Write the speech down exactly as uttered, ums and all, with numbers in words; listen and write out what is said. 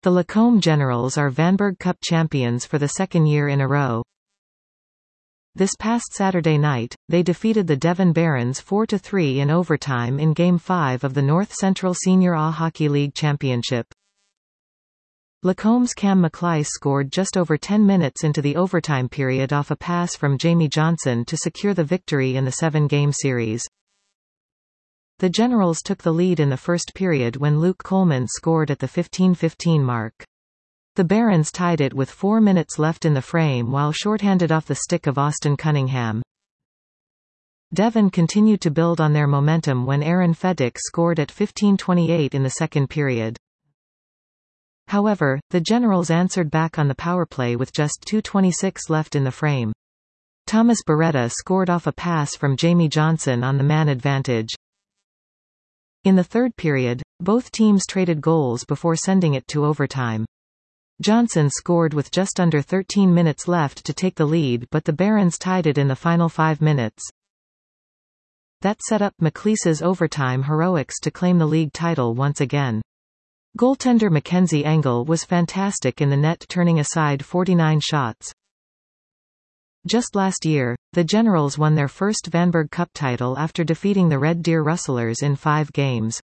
The Lacombe Generals are Vanberg Cup champions for the second year in a row. This past Saturday night, they defeated the Devon Barons four to three in overtime in Game five of the North Central Senior A Hockey League Championship. Lacombe's Cam McLeish scored just over ten minutes into the overtime period off a pass from Jamie Johnson to secure the victory in the seven-game series. The Generals took the lead in the first period when Luke Coleman scored at the fifteen fifteen mark. The Barons tied it with four minutes left in the frame while shorthanded off the stick of Austin Cunningham. Devon continued to build on their momentum when Aaron Feddick scored at fifteen twenty-eight in the second period. However, the Generals answered back on the powerplay with just two twenty-six left in the frame. Thomas Beretta scored off a pass from Jamie Johnson on the man advantage. In the third period, both teams traded goals before sending it to overtime. Johnson scored with just under thirteen minutes left to take the lead, but the Barons tied it in the final five minutes. That set up McLeish's overtime heroics to claim the league title once again. Goaltender Mackenzie Engel was fantastic in the net, turning aside forty-nine shots. Just last year, the Generals won their first Vanberg Cup title after defeating the Red Deer Rustlers in five games.